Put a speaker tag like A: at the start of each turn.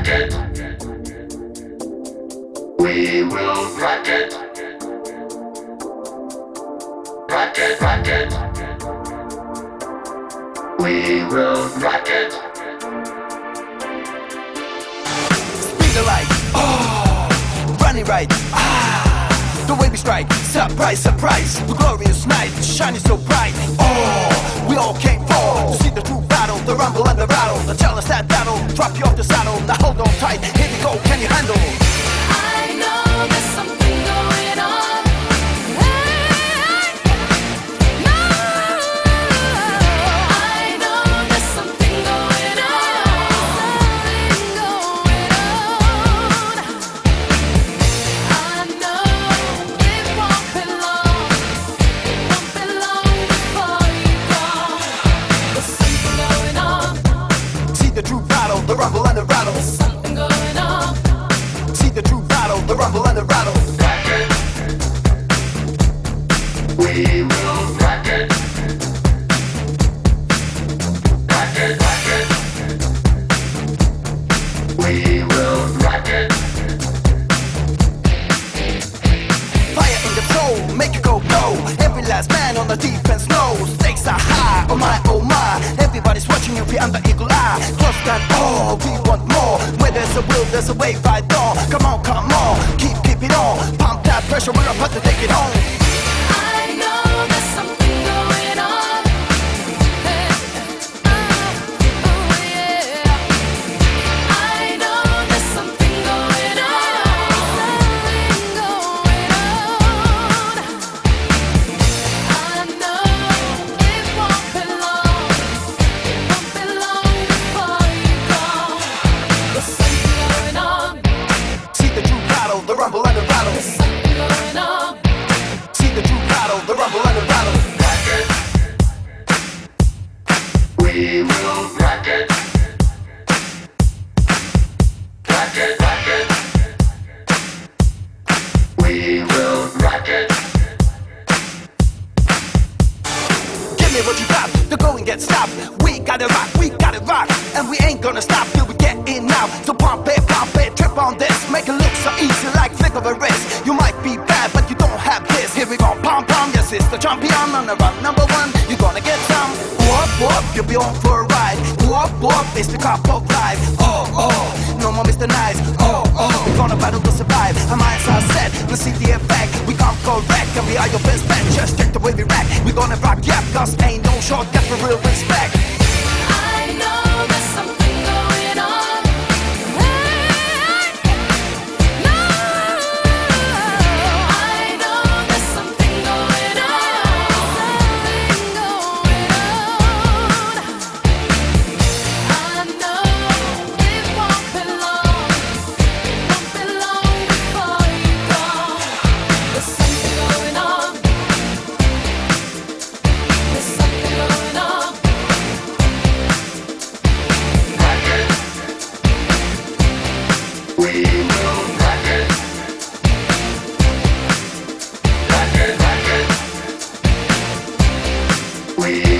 A: it. We will rock it. Rock it, rock it. We will rock it.
B: Speed the light, oh, running right, the way we strike, surprise, surprise. The glorious night, shining so bright. Oh, we all came for to see the true battle, the rumble and the rattle. The challenge that battle, drop you off the saddle. Now hold on tight, here we go, can you handle?
C: I know there's something going on. Hey, no. I know there's something going on. I know it won't be long before you go. There's something going on.
B: See the true battle, the rumble and the rattle.
C: There's something going on.
B: See the true battle, the rumble and the rattle.
A: Rock it. We will rock it. Rock it, rock it. We will rock it.
B: Fire in the soul, make it go, go. Every last man on the defense knows stakes are high, oh my, oh my. Everybody's watching you, be under eagle eye. Close down, oh, we want more. Where there's a will, there's a way right on. Come on, keep it on. Pump that pressure, we're about to take it home.
C: I know there's something going on. Oh yeah. I know there's something going on. I know it won't be long before you go. There's something going on.
B: See the true battle, the rumble and the rattle.
C: There's something going on.
B: See the true battle, the rumble and the rattle.
A: Rock it. We will rock it. Rock it, rock it. We will rock it.
B: Give me what you got, the going gets stopped. We got it rock, and we ain't gonna stop till we get in out. So pump it, trip on this, make it look so easy like flick of a wrist. You might be bad, but you don't have this. Here we go, pom, yes, it's the champion on the run, number one. You gonna get some. Whoop, you'll be on for a ride. Whoop, it's the cop of life. Oh, no more Mr. Nice. Oh, we gonna battle to survive. Our minds are set, let's see the effect. We come correct, and we are your best bet. Just take the way we rack. We gonna rock, yeah, cause ain't no shortcut for real respect.
C: I know there's something going on. Hey, no. I know there's something going on. I know it won't be long before you go. There's something going on. There's something going on.
A: Rock it. We will rock it. Rock it, rock it. We